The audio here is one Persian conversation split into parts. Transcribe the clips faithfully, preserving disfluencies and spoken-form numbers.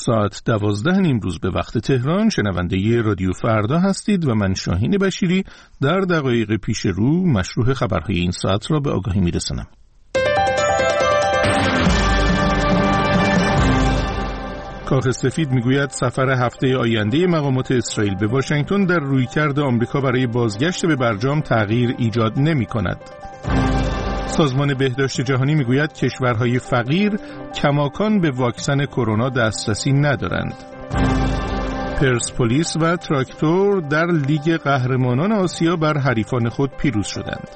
ساعت دوازده امروز به وقت تهران شنونده رادیو فردا هستید و من شاهین بشیری در دقایق پیش رو مشروع خبرهای این ساعت را به آگاهی میرسانم. کاخ سفید میگوید سفر هفته آینده مقامات اسرائیل به واشنگتن در رویکرد آمریکا برای بازگشت به برجام تغییر ایجاد نمی کند. سازمان بهداشت جهانی میگوید کشورهای فقیر کماکان به واکسن کرونا دسترسی ندارند. پرسپولیس و تراکتور در لیگ قهرمانان آسیا بر حریفان خود پیروز شدند.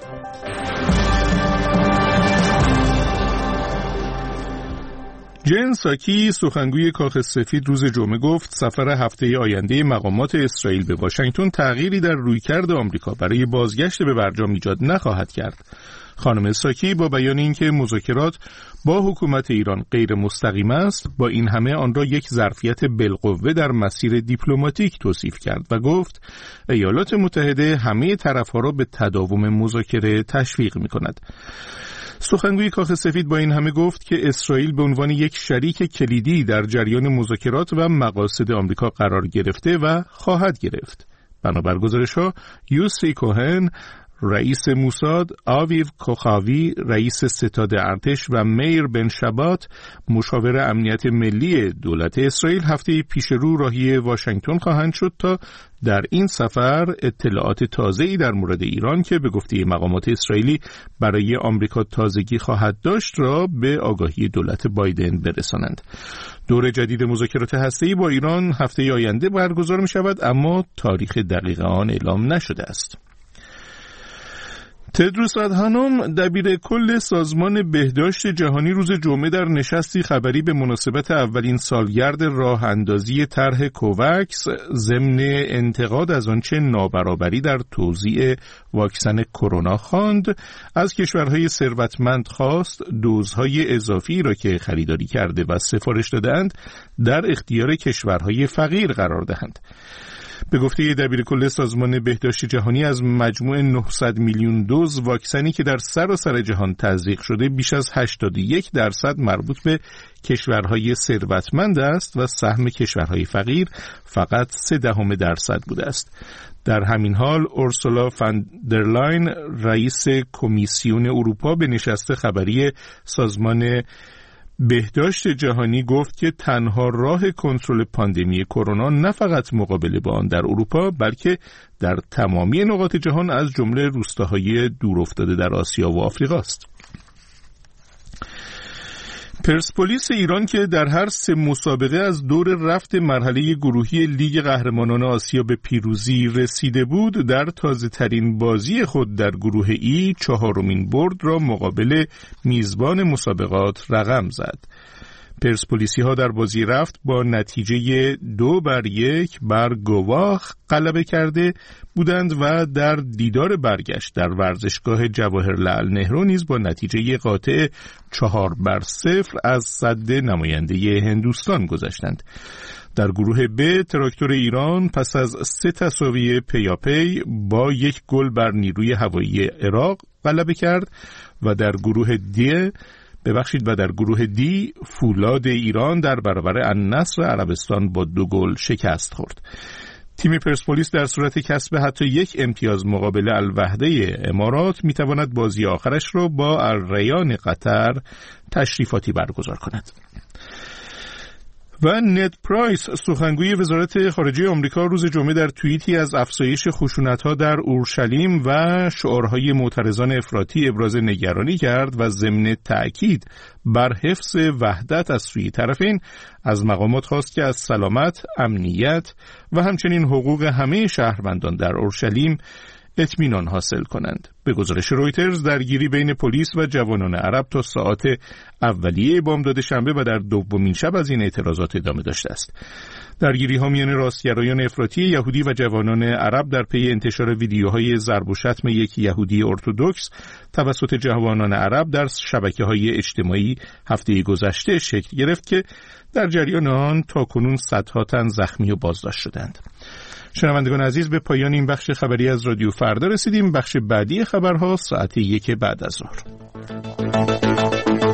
جن ساکی سخنگوی کاخ سفید روز جمعه گفت سفر هفته آینده مقامات اسرائیل به واشنگتن تغییری در رویکرد آمریکا برای بازگشت به برجام ایجاد نخواهد کرد. خانم ساکی با بیان اینکه مذاکرات با حکومت ایران غیر مستقیم است، با این همه آن را یک ظرفیت بالقوه در مسیر دیپلماتیک توصیف کرد و گفت ایالات متحده همه طرف‌ها را به تداوم مذاکره تشویق می‌کند. سخنگوی کاخ سفید با این همه گفت که اسرائیل به عنوان یک شریک کلیدی در جریان مذاکرات و مقاصد آمریکا قرار گرفته و خواهد گرفت. بنابر گزارش‌ها یوسی کوهن رئیس موساد، آویو کوخاوی رئیس ستاد ارتش و میر بن شبات مشاور امنیت ملی دولت اسرائیل هفته پیش رو راهی واشنگتن خواهند شد تا در این سفر اطلاعات تازه‌ای در مورد ایران که به گفته مقامات اسرائیلی برای آمریکا تازگی خواهد داشت را به آگاهی دولت بایدن برسانند. دور جدید مذاکرات هسته‌ای با ایران هفته آینده برگزار می‌شود، اما تاریخ دقیق آن اعلام نشده است. تدروس ادهانوم دبیر کل سازمان بهداشت جهانی روز جمعه در نشستی خبری به مناسبت اولین سالگرد راه اندازی طرح کوواکس ضمن انتقاد از آنچه نابرابری در توزیع واکسن کرونا خواند، از کشورهای ثروتمند خواست دوزهای اضافی را که خریداری کرده و سفارش دادند در اختیار کشورهای فقیر قرار دهند. به گفته دبیر کل سازمان بهداشت جهانی از مجموع نهصد میلیون دوز واکسنی که در سراسر جهان تزریق شده بیش از هشتاد و یک درصد مربوط به کشورهای ثروتمند است و سهم کشورهای فقیر فقط سه دهم درصد بوده است. در همین حال اورسولا فان در لاین رئیس کمیسیون اروپا به نشست خبری سازمان بهداشت جهانی گفت که تنها راه کنترل پاندمی کرونا نه فقط مقابله با آن در اروپا بلکه در تمامی نقاط جهان از جمله روستاهای دورافتاده در آسیا و آفریقا است. پرسپولیس ایران که در هر سه مسابقه از دور رفت مرحله گروهی لیگ قهرمانان آسیا به پیروزی رسیده بود، در تازه ترین بازی خود در گروه ای چهارمین برد را مقابل میزبان مسابقات رقم زد. پرسپولیسی ها در بازی رفت با نتیجه دو بر یک بر گواخ غلبه کرده بودند و در دیدار برگشت در ورزشگاه جواهرلعل نهرو نیز با نتیجه قاطع چهار بر صفر از سد نماینده هندوستان گذشتند. در گروه ب تراکتور ایران پس از سه تساوی پیاپی با یک گل بر نیروی هوایی عراق غلبه کرد و در گروه د ببخشید و در گروه دی فولاد ایران در برابر النصر عربستان با دو گل شکست خورد. تیم پرسپولیس در صورت کسب حتی یک امتیاز مقابل الوحده امارات میتواند بازی آخرش را با الریان قطر تشریفاتی برگزار کند. و نت پرایس سخنگوی وزارت خارجه آمریکا روز جمعه در توییتی از افزایش خشونت‌ها در اورشلیم و شعارهای معترضان افراطی ابراز نگرانی کرد و ضمن تأکید بر حفظ وحدت از سوی طرفین از مقامات خواست که از سلامت، امنیت و همچنین حقوق همه شهروندان در اورشلیم اطمینان حاصل کنند. به گزارش رویترز درگیری بین پلیس و جوانان عرب تا ساعات اولیه بامداد شنبه و در دومین شب از این اعتراضات ادامه داشته است. درگیری ها میان راستگرایان افراطی یهودی و جوانان عرب در پی انتشار ویدیوهای ضرب و شتم یک یهودی ارتدوکس توسط جوانان عرب در شبکه‌های اجتماعی هفته گذشته شکل گرفت که در جریان آن تاکنون صدها تن زخمی و بازداشت شدند. شنوندگان عزیز، به پایان این بخش خبری از رادیو فردا رسیدیم. بخش بعدی خبرها ساعت یک بعد از ظهر.